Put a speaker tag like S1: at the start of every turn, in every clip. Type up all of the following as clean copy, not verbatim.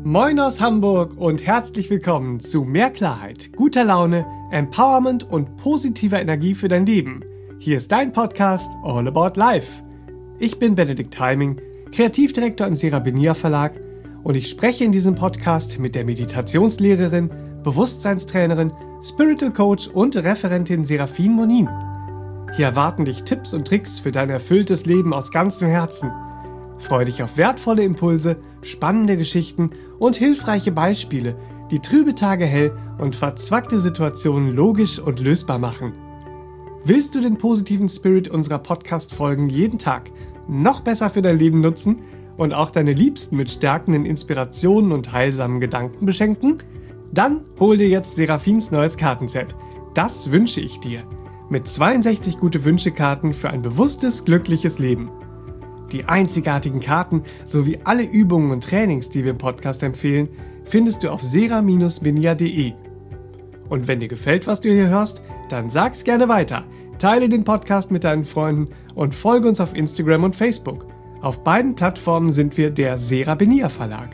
S1: Moin aus Hamburg und herzlich willkommen zu mehr Klarheit, guter Laune, Empowerment und positiver Energie für dein Leben. Hier ist dein Podcast All About Life. Ich bin Benedikt Heiming, Kreativdirektor im Serabenia Verlag und ich spreche in diesem Podcast mit der Meditationslehrerin, Bewusstseinstrainerin, Spiritual Coach und Referentin Serafin Monin. Hier erwarten dich Tipps und Tricks für dein erfülltes Leben aus ganzem Herzen. Freue dich auf wertvolle Impulse, spannende Geschichten und hilfreiche Beispiele, die trübe Tage hell und verzwackte Situationen logisch und lösbar machen. Willst du den positiven Spirit unserer Podcast-Folgen jeden Tag noch besser für dein Leben nutzen und auch deine Liebsten mit stärkenden Inspirationen und heilsamen Gedanken beschenken? Dann hol dir jetzt Serafins neues Kartenset. Das wünsche ich dir. Mit 62 Gute-Wünsche-Karten für ein bewusstes, glückliches Leben. Die einzigartigen Karten sowie alle Übungen und Trainings, die wir im Podcast empfehlen, findest du auf sera-benia.de. Und wenn dir gefällt, was du hier hörst, dann sag's gerne weiter. Teile den Podcast mit deinen Freunden und folge uns auf Instagram und Facebook. Auf beiden Plattformen sind wir der Serabenia Verlag.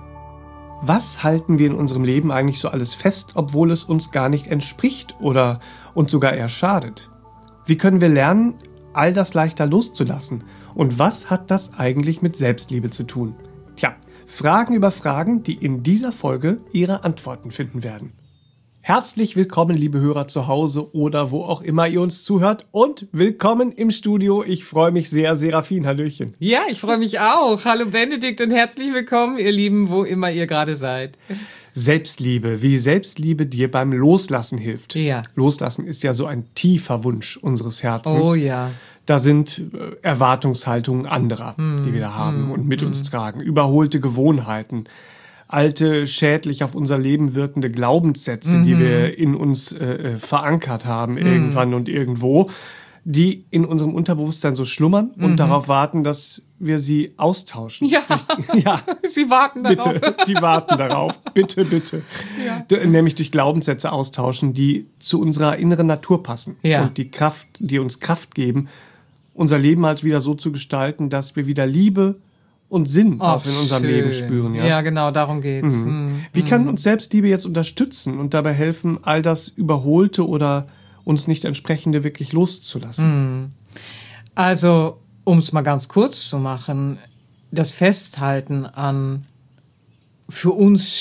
S1: Was halten wir in unserem Leben eigentlich so alles fest, obwohl es uns gar nicht entspricht oder uns sogar eher schadet? Wie können wir lernen, all das leichter loszulassen? Und was hat das eigentlich mit Selbstliebe zu tun? Tja, Fragen über Fragen, die in dieser Folge ihre Antworten finden werden. Herzlich willkommen, liebe Hörer zu Hause oder wo auch immer ihr uns zuhört und willkommen im Studio. Ich freue mich sehr, Serafin, hallöchen.
S2: Ja, ich freue mich auch. Hallo Benedikt und herzlich willkommen, ihr Lieben, wo immer ihr gerade seid.
S1: Selbstliebe, wie Selbstliebe dir beim Loslassen hilft.
S2: Ja.
S1: Loslassen ist ja so ein tiefer Wunsch unseres Herzens.
S2: Oh ja.
S1: Da sind Erwartungshaltungen anderer, die wir da haben und mit uns tragen. Überholte Gewohnheiten, alte, schädlich auf unser Leben wirkende Glaubenssätze, die wir in uns verankert haben irgendwann und irgendwo, die in unserem Unterbewusstsein so schlummern und darauf warten, dass wir sie austauschen.
S2: Ja,
S1: ja.
S2: Sie warten darauf.
S1: Bitte, die warten darauf. Bitte, bitte.
S2: Ja.
S1: Nämlich durch Glaubenssätze austauschen, die zu unserer inneren Natur passen.
S2: Ja.
S1: Und die uns Kraft geben, unser Leben halt wieder so zu gestalten, dass wir wieder Liebe und Sinn auch in unserem Leben spüren.
S2: Ja, genau, darum geht's.
S1: Wie kann uns Selbstliebe jetzt unterstützen und dabei helfen, all das Überholte oder uns nicht entsprechende wirklich loszulassen?
S2: Also, um es mal ganz kurz zu machen, das Festhalten an für uns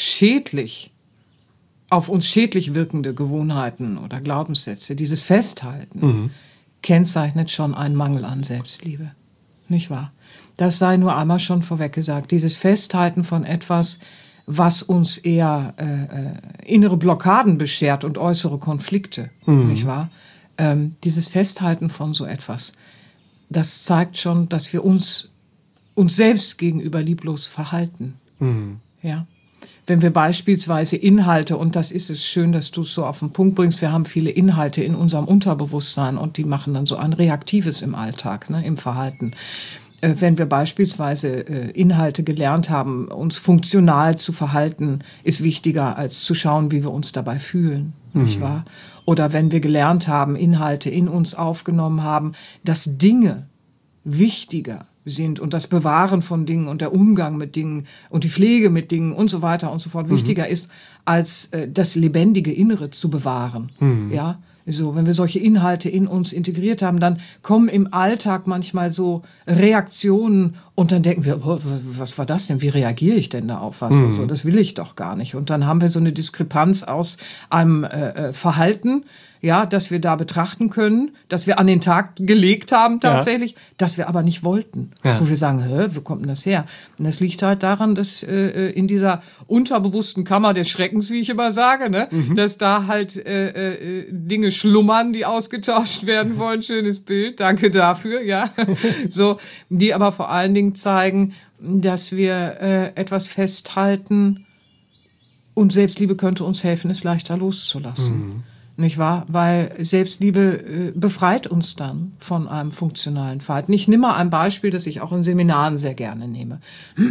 S2: auf uns schädlich wirkende Gewohnheiten oder Glaubenssätze, dieses Festhalten kennzeichnet schon einen Mangel an Selbstliebe. Nicht wahr? Das sei nur einmal schon vorweg gesagt. Dieses Festhalten von etwas, was uns eher innere Blockaden beschert und äußere Konflikte, nicht wahr? Dieses Festhalten von so etwas, das zeigt schon, dass wir uns selbst gegenüber lieblos verhalten. Ja? Wenn wir beispielsweise Inhalte, und das ist es schön, dass du es so auf den Punkt bringst, wir haben viele Inhalte in unserem Unterbewusstsein und die machen dann so ein Reaktives im Alltag, ne, im Verhalten. Wenn wir beispielsweise Inhalte gelernt haben, uns funktional zu verhalten, ist wichtiger, als zu schauen, wie wir uns dabei fühlen, nicht wahr? Oder wenn wir gelernt haben, Inhalte in uns aufgenommen haben, dass Dinge wichtiger sind und das Bewahren von Dingen und der Umgang mit Dingen und die Pflege mit Dingen und so weiter und so fort wichtiger ist, als das lebendige Innere zu bewahren, ja? So, wenn wir solche Inhalte in uns integriert haben, dann kommen im Alltag manchmal so Reaktionen und dann denken wir, oh, was war das denn? Wie reagiere ich denn da auf was? Und so, das will ich doch gar nicht. Und dann haben wir so eine Diskrepanz aus einem Verhalten, ja, das wir da betrachten können, das wir an den Tag gelegt haben tatsächlich, das wir aber nicht wollten. Ja. Wo wir sagen, wo kommt denn das her? Und das liegt halt daran, dass in dieser unterbewussten Kammer des Schreckens, wie ich immer sage, ne, dass da halt Dinge schlummern, die ausgetauscht werden wollen. Schönes Bild, danke dafür, ja. So, die aber vor allen Dingen zeigen, dass wir etwas festhalten und Selbstliebe könnte uns helfen, es leichter loszulassen. Nicht wahr? Weil Selbstliebe befreit uns dann von einem funktionalen Verhalten. Ich nehme mal ein Beispiel, das ich auch in Seminaren sehr gerne nehme,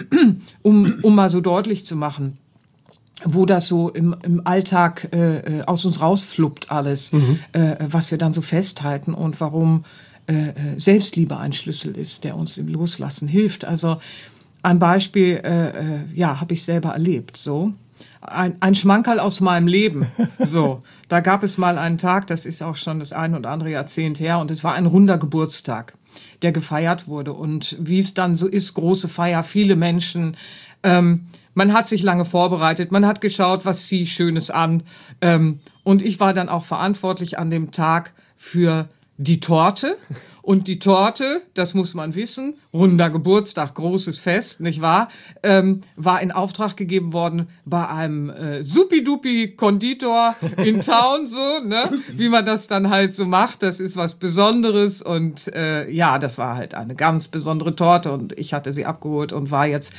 S2: um mal so deutlich zu machen, wo das so im Alltag aus uns rausfluppt alles, was wir dann so festhalten und warum Selbstliebe ein Schlüssel ist, der uns im Loslassen hilft. Also ein Beispiel, habe ich selber erlebt, so. Ein Schmankerl aus meinem Leben, so. Da gab es mal einen Tag, das ist auch schon das ein oder andere Jahrzehnt her, und es war ein runder Geburtstag, der gefeiert wurde. Und wie es dann so ist, große Feier, viele Menschen, man hat sich lange vorbereitet, man hat geschaut, was ziehe ich Schönes an. Und ich war dann auch verantwortlich an dem Tag für die Torte. Und die Torte, das muss man wissen, runder Geburtstag, großes Fest, nicht wahr, war in Auftrag gegeben worden bei einem supi-dupi Konditor in Town, so, ne, wie man das dann halt so macht. Das ist was Besonderes und das war halt eine ganz besondere Torte und ich hatte sie abgeholt und war jetzt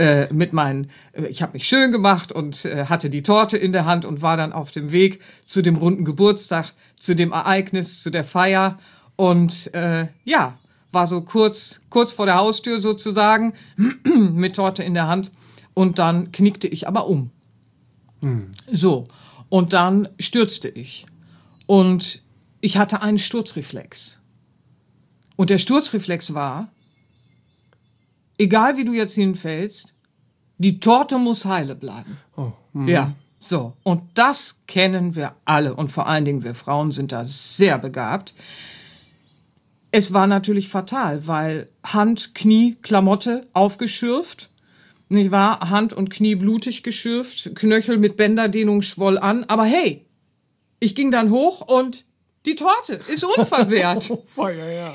S2: ich habe mich schön gemacht und hatte die Torte in der Hand und war dann auf dem Weg zu dem runden Geburtstag, zu dem Ereignis, zu der Feier. Und war so kurz vor der Haustür sozusagen, mit Torte in der Hand. Und dann knickte ich aber um. So, und dann stürzte ich. Und ich hatte einen Sturzreflex. Und der Sturzreflex war, egal wie du jetzt hinfällst, die Torte muss heile bleiben.
S1: Oh.
S2: Ja, so. Und das kennen wir alle. Und vor allen Dingen wir Frauen sind da sehr begabt. Es war natürlich fatal, weil Hand, Knie, Klamotte aufgeschürft, nicht wahr? Hand und Knie blutig geschürft, Knöchel mit Bänderdehnung schwoll an. Aber hey, ich ging dann hoch und die Torte ist unversehrt.
S1: Feuer, ja.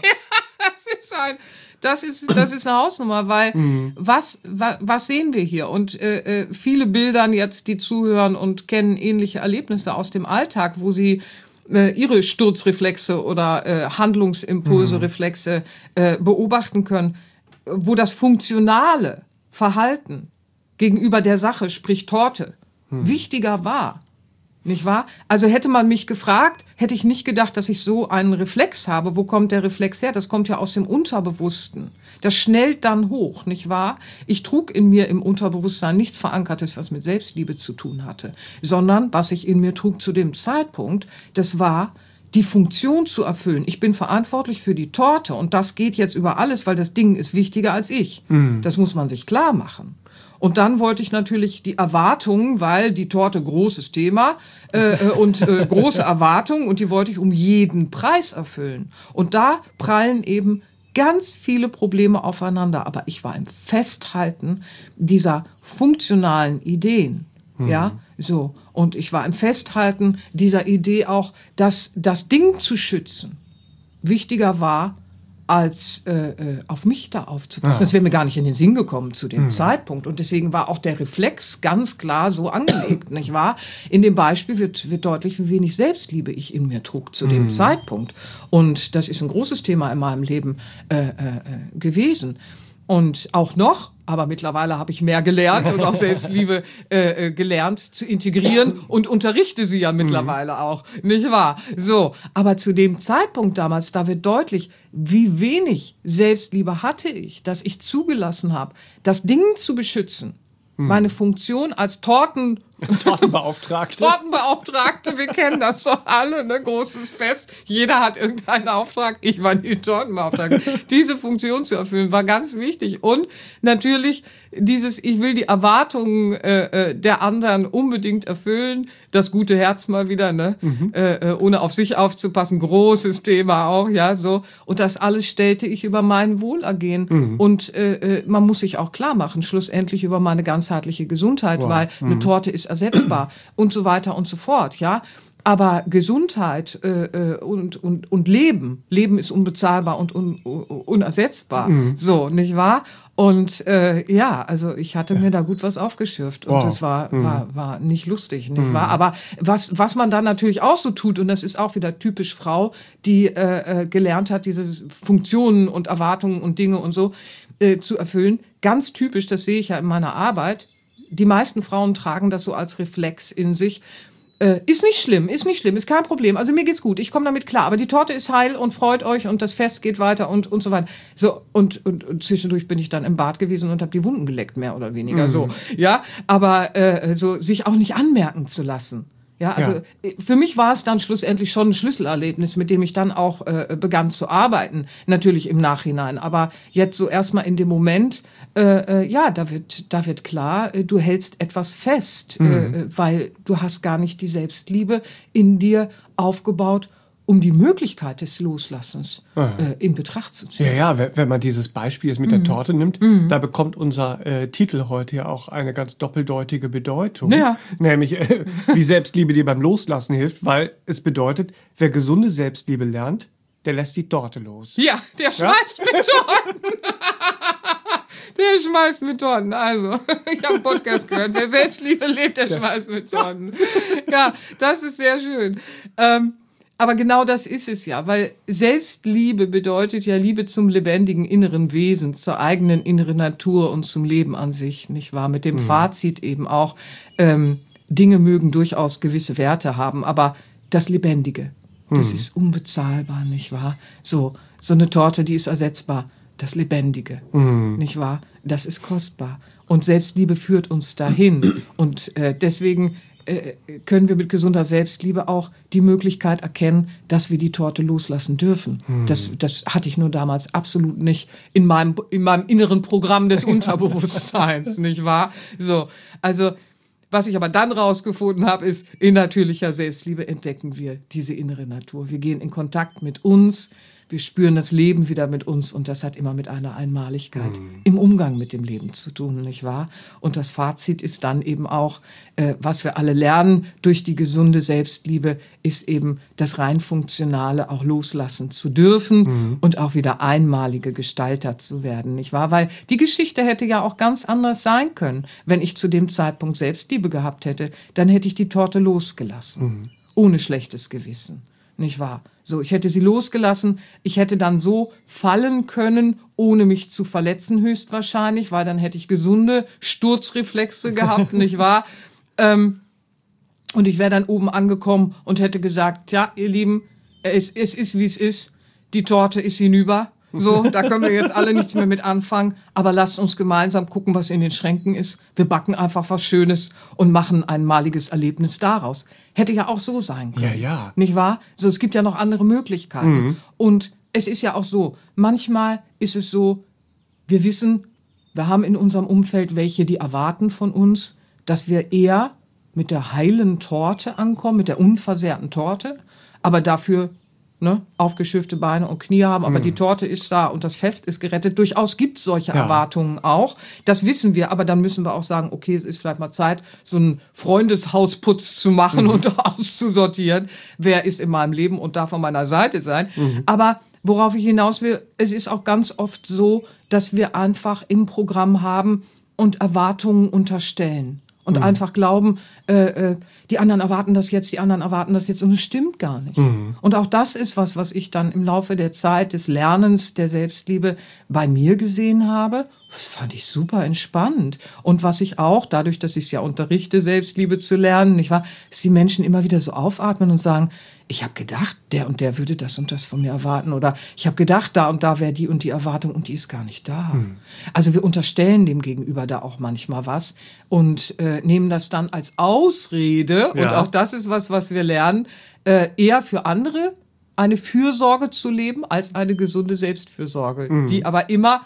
S2: Das ist eine Hausnummer, weil was sehen wir hier? Und viele bildern jetzt, die zuhören und kennen ähnliche Erlebnisse aus dem Alltag, wo sie ihre Sturzreflexe oder Handlungsimpulse-Reflexe beobachten können, wo das funktionale Verhalten gegenüber der Sache, sprich Torte, wichtiger war. Nicht wahr? Also hätte man mich gefragt, hätte ich nicht gedacht, dass ich so einen Reflex habe. Wo kommt der Reflex her? Das kommt ja aus dem Unterbewussten. Das schnellt dann hoch, nicht wahr? Ich trug in mir im Unterbewusstsein nichts Verankertes, was mit Selbstliebe zu tun hatte, sondern was ich in mir trug zu dem Zeitpunkt, das war die Funktion zu erfüllen. Ich bin verantwortlich für die Torte und das geht jetzt über alles, weil das Ding ist wichtiger als ich. Das muss man sich klar machen. Und dann wollte ich natürlich die Erwartungen, weil die Torte großes Thema und große Erwartungen und die wollte ich um jeden Preis erfüllen. Und da prallen eben ganz viele Probleme aufeinander. Aber ich war im Festhalten dieser funktionalen Ideen. Ja, so. Und ich war im Festhalten dieser Idee auch, dass das Ding zu schützen wichtiger war, als auf mich da aufzupassen. Das wäre mir gar nicht in den Sinn gekommen zu dem Zeitpunkt. Und deswegen war auch der Reflex ganz klar so angelegt, nicht wahr? In dem Beispiel wird deutlich, wie wenig Selbstliebe ich in mir trug zu dem Zeitpunkt. Und das ist ein großes Thema in meinem Leben gewesen. Und auch noch, aber mittlerweile habe ich mehr gelernt und auch Selbstliebe gelernt zu integrieren und unterrichte sie ja mittlerweile auch, nicht wahr? So, aber zu dem Zeitpunkt damals, da wird deutlich, wie wenig Selbstliebe hatte ich, dass ich zugelassen habe, das Ding zu beschützen. Meine Funktion als
S1: Tortenbeauftragte.
S2: Tortenbeauftragte, wir kennen das doch alle, ne? Großes Fest. Jeder hat irgendeinen Auftrag. Ich war die Tortenbeauftragte. Diese Funktion zu erfüllen war ganz wichtig. Und natürlich ich will die Erwartungen der anderen unbedingt erfüllen. Das gute Herz mal wieder, ne? Ohne auf sich aufzupassen. Großes Thema auch, ja, so. Und das alles stellte ich über mein Wohlergehen. Und man muss sich auch klar machen, schlussendlich über meine ganzheitliche Gesundheit, weil eine Torte ist ersetzbar und so weiter und so fort, ja. Aber Gesundheit und Leben ist unbezahlbar und unersetzbar, so, nicht wahr? Und also ich hatte mir da gut was aufgeschürft und das war nicht lustig, nicht wahr? Aber was man dann natürlich auch so tut, und das ist auch wieder typisch Frau, die gelernt hat, diese Funktionen und Erwartungen und Dinge und so zu erfüllen, ganz typisch, das sehe ich ja in meiner Arbeit, die meisten Frauen tragen das so als Reflex in sich. Ist nicht schlimm, ist kein Problem. Also mir geht's gut, ich komme damit klar. Aber die Torte ist heil und freut euch und das Fest geht weiter und so weiter. So, und zwischendurch bin ich dann im Bad gewesen und habe die Wunden geleckt, mehr oder weniger so. Ja, aber so sich auch nicht anmerken zu lassen. Ja, also für mich war es dann schlussendlich schon ein Schlüsselerlebnis, mit dem ich dann auch begann zu arbeiten, natürlich im Nachhinein. Aber jetzt so erstmal in dem Moment, da wird klar, du hältst etwas fest, weil du hast gar nicht die Selbstliebe in dir aufgebaut, um die Möglichkeit des Loslassens in Betracht zu ziehen.
S1: Ja, wenn man dieses Beispiel jetzt mit der Torte nimmt, da bekommt unser Titel heute ja auch eine ganz doppeldeutige Bedeutung.
S2: Ja.
S1: Nämlich, wie Selbstliebe dir beim Loslassen hilft, weil es bedeutet, wer gesunde Selbstliebe lernt, der lässt die Torte los.
S2: Ja, der schmeißt mit Torten. Der schmeißt mit Torten. Also, ich habe einen Podcast gehört. Wer Selbstliebe lebt, der schmeißt mit Torten. Ja, das ist sehr schön. Aber genau das ist es ja, weil Selbstliebe bedeutet ja Liebe zum lebendigen inneren Wesen, zur eigenen inneren Natur und zum Leben an sich, nicht wahr? Mit dem Fazit eben auch, Dinge mögen durchaus gewisse Werte haben, aber das Lebendige, das ist unbezahlbar, nicht wahr? So eine Torte, die ist ersetzbar. Das Lebendige, nicht wahr? Das ist kostbar. Und Selbstliebe führt uns dahin. Und deswegen können wir mit gesunder Selbstliebe auch die Möglichkeit erkennen, dass wir die Torte loslassen dürfen. Das hatte ich nur damals absolut nicht in meinem inneren Programm des Unterbewusstseins, nicht wahr? So, also was ich aber dann rausgefunden habe, ist, in natürlicher Selbstliebe entdecken wir diese innere Natur. Wir gehen in Kontakt mit uns, wir spüren das Leben wieder mit uns und das hat immer mit einer Einmaligkeit im Umgang mit dem Leben zu tun, nicht wahr? Und das Fazit ist dann eben auch, was wir alle lernen durch die gesunde Selbstliebe, ist eben das rein Funktionale auch loslassen zu dürfen und auch wieder einmalige Gestalter zu werden, nicht wahr? Weil die Geschichte hätte ja auch ganz anders sein können. Wenn ich zu dem Zeitpunkt Selbstliebe gehabt hätte, dann hätte ich die Torte losgelassen, ohne schlechtes Gewissen. Nicht wahr? So, ich hätte sie losgelassen. Ich hätte dann so fallen können, ohne mich zu verletzen, höchstwahrscheinlich, weil dann hätte ich gesunde Sturzreflexe gehabt, nicht wahr? Und ich wäre dann oben angekommen und hätte gesagt, ja, ihr Lieben, es ist, wie es ist. Die Torte ist hinüber. So, da können wir jetzt alle nichts mehr mit anfangen. Aber lasst uns gemeinsam gucken, was in den Schränken ist. Wir backen einfach was Schönes und machen ein einmaliges Erlebnis daraus. Hätte ja auch so sein können.
S1: Ja.
S2: Nicht wahr? So, es gibt ja noch andere Möglichkeiten. Und es ist ja auch so, manchmal ist es so, wir wissen, wir haben in unserem Umfeld welche, die erwarten von uns, dass wir eher mit der heilen Torte ankommen, mit der unversehrten Torte, aber dafür aufgeschürfte Beine und Knie haben, aber die Torte ist da und das Fest ist gerettet. Durchaus gibt es solche Erwartungen auch. Das wissen wir, aber dann müssen wir auch sagen, okay, es ist vielleicht mal Zeit, so einen Freundeshausputz zu machen und auszusortieren. Wer ist in meinem Leben und darf an meiner Seite sein? Aber worauf ich hinaus will, es ist auch ganz oft so, dass wir einfach im Programm haben und Erwartungen unterstellen. Und einfach glauben, die anderen erwarten das jetzt, und es stimmt gar nicht. Und auch das ist was ich dann im Laufe der Zeit des Lernens der Selbstliebe bei mir gesehen habe. Das fand ich super entspannend. Und was ich auch, dadurch, dass ich es ja unterrichte, Selbstliebe zu lernen, nicht wahr, dass die Menschen immer wieder so aufatmen und sagen, ich habe gedacht, der und der würde das und das von mir erwarten. Oder ich habe gedacht, da und da wäre die und die Erwartung und die ist gar nicht da. Also wir unterstellen dem Gegenüber da auch manchmal was und nehmen das dann als Ausrede. Und auch das ist was wir lernen, eher für andere eine Fürsorge zu leben als eine gesunde Selbstfürsorge, die aber immer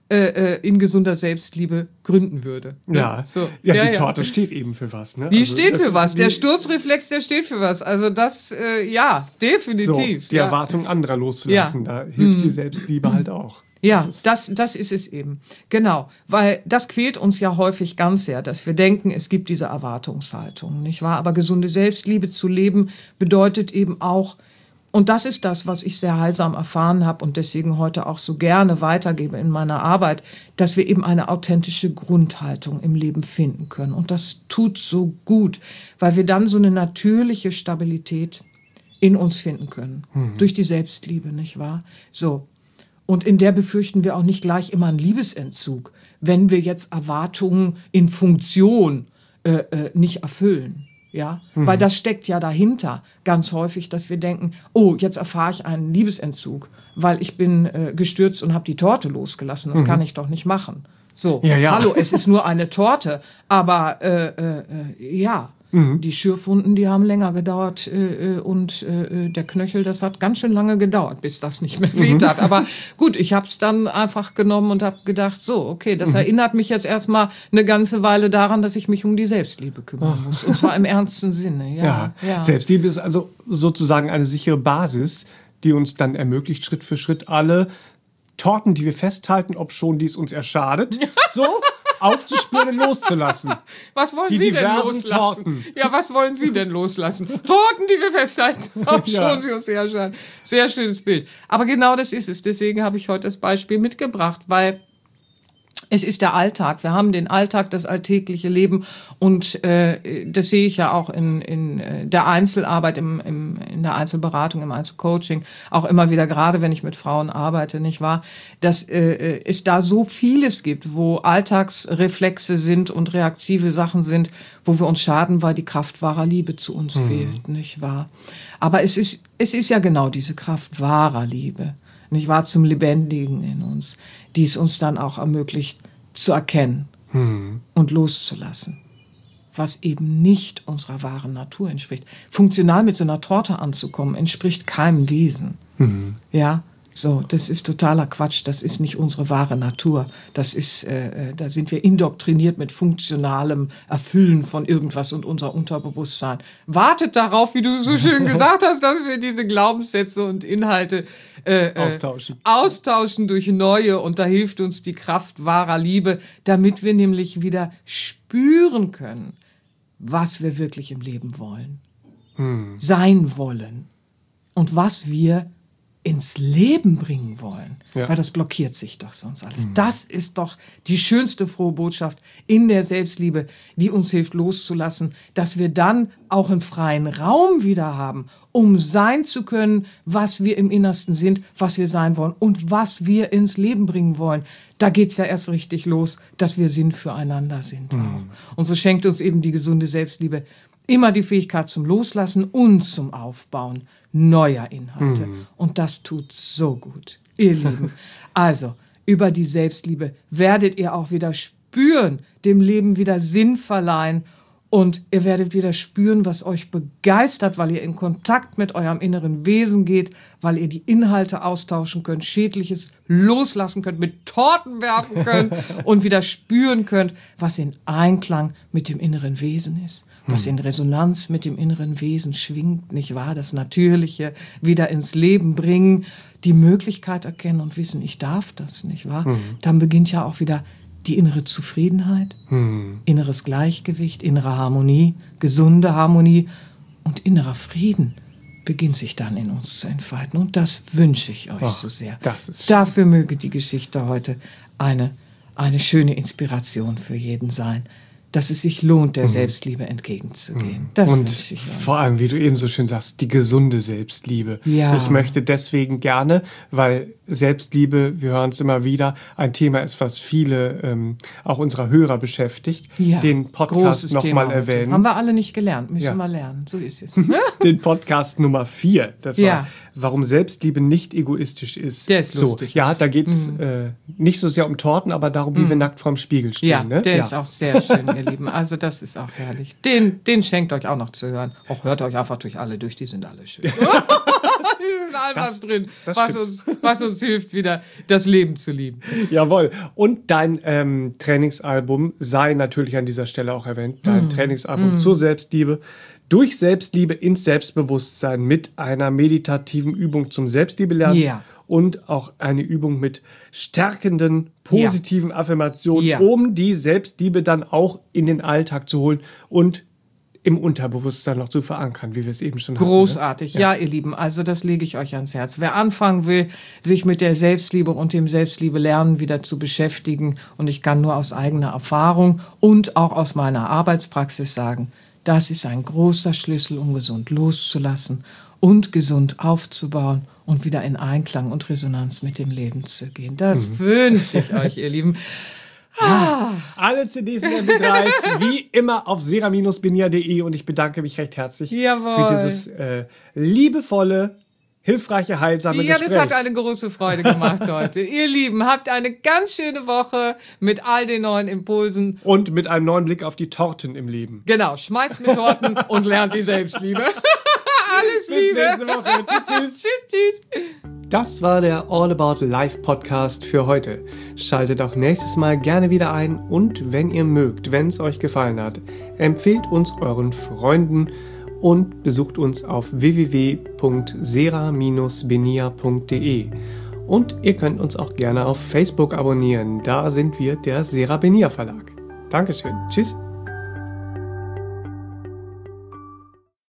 S2: in gesunder Selbstliebe gründen würde.
S1: Ja,
S2: so.
S1: Die Torte steht eben für was. Ne?
S2: Die steht für was. Der Sturzreflex, der steht für was. Also das, definitiv.
S1: So, die Erwartung anderer loszulassen, da hilft die Selbstliebe halt auch.
S2: Ja, das ist es eben. Genau, weil das quält uns ja häufig ganz sehr, dass wir denken, es gibt diese Erwartungshaltung, nicht wahr? Aber gesunde Selbstliebe zu leben bedeutet eben auch, und das ist das, was ich sehr heilsam erfahren habe und deswegen heute auch so gerne weitergebe in meiner Arbeit, dass wir eben eine authentische Grundhaltung im Leben finden können. Und das tut so gut, weil wir dann so eine natürliche Stabilität in uns finden können. Durch die Selbstliebe, nicht wahr? So. Und in der befürchten wir auch nicht gleich immer einen Liebesentzug, wenn wir jetzt Erwartungen in Funktion nicht erfüllen. Ja, weil das steckt ja dahinter ganz häufig, dass wir denken, oh, jetzt erfahre ich einen Liebesentzug, weil ich bin gestürzt und habe die Torte losgelassen. Das kann ich doch nicht machen. So, hallo, es ist nur eine Torte, aber Die Schürfwunden, die haben länger gedauert und der Knöchel, das hat ganz schön lange gedauert, bis das nicht mehr weht hat. Aber gut, ich habe es dann einfach genommen und habe gedacht, so, okay, das erinnert mich jetzt erstmal eine ganze Weile daran, dass ich mich um die Selbstliebe kümmern muss. Und zwar im ernsten Sinne. Ja.
S1: Selbstliebe ist also sozusagen eine sichere Basis, die uns dann ermöglicht, Schritt für Schritt alle Torten, die wir festhalten, ob schon dies uns erschadet, so aufzuspüren und loszulassen.
S2: Was wollen
S1: Die
S2: Sie denn
S1: diversen
S2: loslassen?
S1: Torten.
S2: Ja, was wollen Sie denn loslassen? Torten, die wir festhalten, ob
S1: Ja.
S2: schon sie uns erschaden. Sehr schönes Bild. Aber genau das ist es. Deswegen habe ich heute das Beispiel mitgebracht, weil es ist der Alltag. Wir haben den Alltag, das alltägliche Leben und das sehe ich ja auch in der Einzelarbeit, in der Einzelberatung, im Einzelcoaching, auch immer wieder, gerade wenn ich mit Frauen arbeite, nicht wahr, dass es da so vieles gibt, wo Alltagsreflexe sind und reaktive Sachen sind, wo wir uns schaden, weil die Kraft wahrer Liebe zu uns fehlt, nicht wahr? Aber es ist ja genau diese Kraft wahrer Liebe, nicht wahr, zum Lebendigen in uns, die es uns dann auch ermöglicht, zu erkennen und loszulassen, was eben nicht unserer wahren Natur entspricht. Funktional mit so einer Torte anzukommen, entspricht keinem Wesen. Ja, so, das ist totaler Quatsch, das ist nicht unsere wahre Natur. Das ist, da sind wir indoktriniert mit funktionalem Erfüllen von irgendwas und unser Unterbewusstsein wartet darauf, wie du so schön gesagt hast, dass wir diese Glaubenssätze und Inhalte austauschen durch neue, und da hilft uns die Kraft wahrer Liebe, damit wir nämlich wieder spüren können, was wir wirklich im Leben wollen, sein wollen und was wir ins Leben bringen wollen, weil das blockiert sich doch sonst alles. Das ist doch die schönste frohe Botschaft in der Selbstliebe, die uns hilft loszulassen, dass wir dann auch einen freien Raum wieder haben, um sein zu können, was wir im Innersten sind, was wir sein wollen und was wir ins Leben bringen wollen. Da geht's ja erst richtig los, dass wir Sinn füreinander sind auch. Und so schenkt uns eben die gesunde Selbstliebe immer die Fähigkeit zum Loslassen und zum Aufbauen neuer Inhalte. Und das tut so gut, ihr Lieben. Also, über die Selbstliebe werdet ihr auch wieder spüren, dem Leben wieder Sinn verleihen, und ihr werdet wieder spüren, was euch begeistert, weil ihr in Kontakt mit eurem inneren Wesen geht, weil ihr die Inhalte austauschen könnt, Schädliches loslassen könnt, mit Torten werfen könnt und wieder spüren könnt, was in Einklang mit dem inneren Wesen ist, was in Resonanz mit dem inneren Wesen schwingt, nicht wahr? Das Natürliche wieder ins Leben bringen, die Möglichkeit erkennen und wissen, ich darf das, nicht wahr? Dann beginnt ja auch wieder die innere Zufriedenheit, inneres Gleichgewicht, innere Harmonie, gesunde Harmonie und innerer Frieden beginnt sich dann in uns zu entfalten. Und das wünsche ich euch so sehr. Dafür möge die Geschichte heute eine schöne Inspiration für jeden sein, dass es sich lohnt, der Selbstliebe entgegenzugehen. Das wünsche ich euch.
S1: Vor allem, wie du eben so schön sagst, die gesunde Selbstliebe.
S2: Ja.
S1: Ich möchte deswegen gerne, weil Selbstliebe, wir hören es immer wieder, ein Thema ist, was viele auch unserer Hörer beschäftigt, den Podcast nochmal erwähnen.
S2: Haben wir alle nicht gelernt, müssen wir lernen, so ist es.
S1: Den Podcast Nummer 4, das war, warum Selbstliebe nicht egoistisch ist.
S2: Der ist lustig.
S1: Ja, da geht es nicht so sehr um Torten, aber darum, wie wir nackt vorm Spiegel stehen.
S2: Ja,
S1: ne?
S2: Der ist auch sehr schön, ihr Lieben. Also das ist auch herrlich. Den schenkt euch auch noch zu hören. Auch hört euch einfach durch alle durch, die sind alle schön. Die sind all was drin, was uns hilft, wieder das Leben zu lieben.
S1: Jawohl. Und dein Trainingsalbum sei natürlich an dieser Stelle auch erwähnt. Dein Trainingsalbum zur Selbstliebe. Durch Selbstliebe ins Selbstbewusstsein mit einer meditativen Übung zum Selbstliebe-Lernen.
S2: Ja.
S1: Und auch eine Übung mit stärkenden, positiven Affirmationen, um die Selbstliebe dann auch in den Alltag zu holen und im Unterbewusstsein noch zu verankern, wie wir es eben schon hatten.
S2: Großartig, ja, ihr Lieben, also das lege ich euch ans Herz. Wer anfangen will, sich mit der Selbstliebe und dem Selbstliebe-Lernen wieder zu beschäftigen, und ich kann nur aus eigener Erfahrung und auch aus meiner Arbeitspraxis sagen, das ist ein großer Schlüssel, um gesund loszulassen und gesund aufzubauen und wieder in Einklang und Resonanz mit dem Leben zu gehen. Das wünsche ich euch, ihr Lieben.
S1: Alle CDs und MP3s wie immer auf sera-benia.de, und ich bedanke mich recht herzlich für dieses liebevolle, hilfreiche, heilsame
S2: Ja,
S1: Gespräch.
S2: das hat eine große Freude gemacht heute. Ihr Lieben, habt eine ganz schöne Woche mit all den neuen Impulsen.
S1: Und mit einem neuen Blick auf die Torten im Leben.
S2: Genau, schmeißt mit Torten und lernt die Selbstliebe. Alles
S1: Bis
S2: Liebe.
S1: nächste Woche. Tschüss.
S2: Tschüss.
S1: Das war der All About Life Podcast für heute. Schaltet auch nächstes Mal gerne wieder ein und wenn ihr mögt, wenn es euch gefallen hat, empfehlt uns euren Freunden und besucht uns auf www.sera-benia.de. Und ihr könnt uns auch gerne auf Facebook abonnieren, da sind wir der Sera Benia Verlag. Dankeschön. Tschüss.